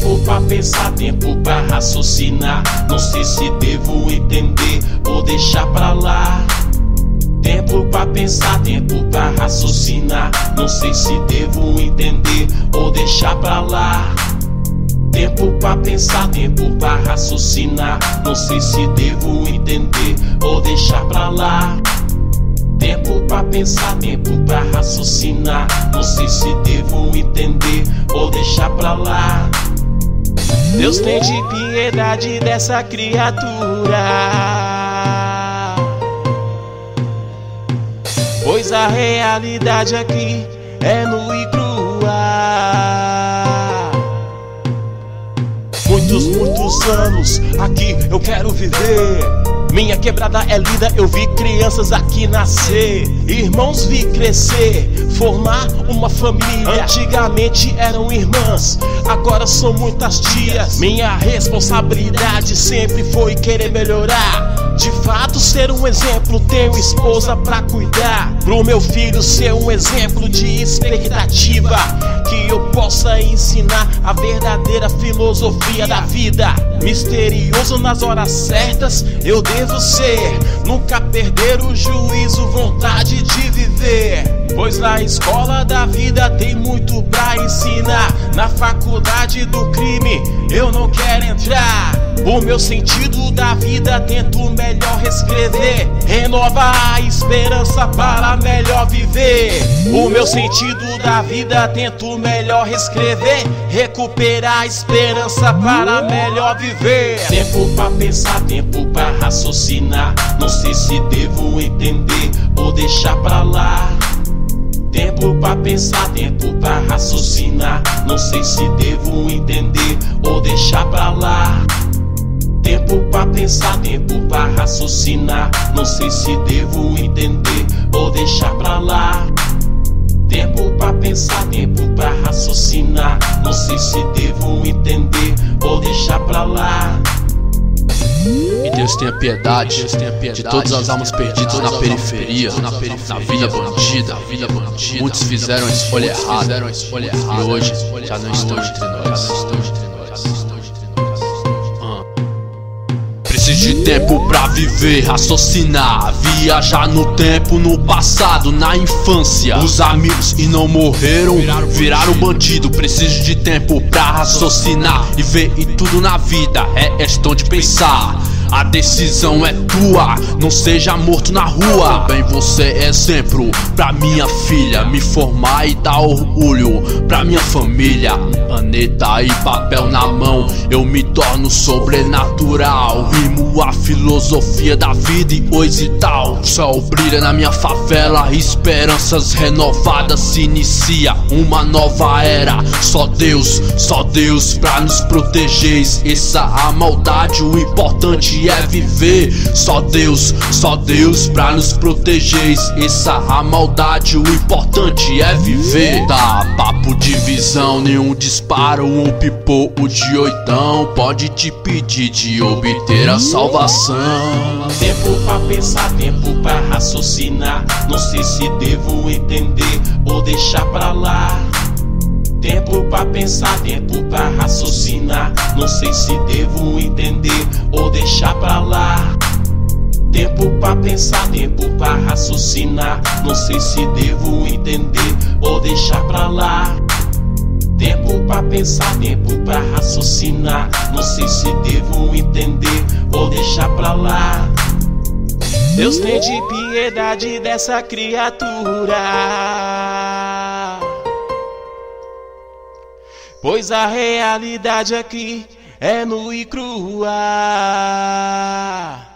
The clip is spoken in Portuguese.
Tempo pra pensar, tempo pra raciocinar. Não sei se devo entender ou deixar pra lá. Tempo pra pensar, tempo pra raciocinar. Não sei se devo entender ou deixar pra lá. Tempo pra pensar, tempo pra raciocinar. Não sei se devo entender ou deixar pra lá. Tempo pra pensar, tempo pra raciocinar. Não sei se devo entender ou deixar pra lá. Deus tem de piedade dessa criatura, pois a realidade aqui é nua e crua. Muitos anos aqui eu quero viver. Minha quebrada é linda, eu vi crianças aqui nascer, irmãos vi crescer, formar uma família. Antigamente eram irmãs, agora são muitas tias. Minha responsabilidade sempre foi querer melhorar. De fato ser um exemplo, tenho esposa pra cuidar. Pro meu filho ser um exemplo de expectativa, que eu possa ensinar a verdadeira filosofia da vida. Misterioso nas horas certas eu devo ser, nunca perder o juízo, vontade de viver. Pois na escola da vida tem muito pra ensinar. Na faculdade do crime eu não quero entrar. O meu sentido da vida tento melhor reescrever, renovar a esperança para melhor viver. O meu sentido da vida tento melhor reescrever, recuperar a esperança para melhor viver. Tempo pra pensar, tempo pra raciocinar. Não sei se devo entender ou deixar pra lá. Tempo pra pensar, tempo pra raciocinar. Não sei se devo entender ou deixar pra lá. Tempo pra pensar, tempo pra raciocinar. Não sei se devo entender ou deixar pra lá. Tempo pra pensar, tempo pra raciocinar. Não sei se devo entender ou deixar pra lá. E Deus tenha piedade de todas as almas perdidas na periferia, na vida bandida. Muitos fizeram a escolha errada e hoje já não estão entre nós. Preciso de tempo pra viver, raciocinar, viajar no tempo, no passado, na infância. Os amigos e não morreram, viraram bandido. Preciso de tempo pra raciocinar e ver e tudo na vida é questão de pensar. A decisão é tua, não seja morto na rua. Também você é exemplo pra minha filha, me formar e dar orgulho pra minha família. Caneta e papel na mão, eu me torno sobrenatural. Rimo a filosofia da vida e coisa e tal. O sol brilha na minha favela, esperanças renovadas se inicia uma nova era. Só Deus pra nos proteger. Essa a maldade, o importante é viver. Só Deus pra nos proteger. Essa a maldade, o importante é viver. Tá papo de visão, nenhum disparo, um pipoco de oitão pode te pedir de obter a salvação. Tempo pra pensar, tempo pra raciocinar. Não sei se devo entender ou deixar pra lá. Tempo pra pensar, tempo pra raciocinar. Não sei se devo entender ou deixar pra lá. Tempo pra pensar, tempo pra raciocinar. Não sei se devo entender ou deixar pra lá. Tempo pra pensar, tempo pra raciocinar. Não sei se devo entender ou deixar pra lá. Deus tem de piedade dessa criatura, pois a realidade aqui é nua e crua.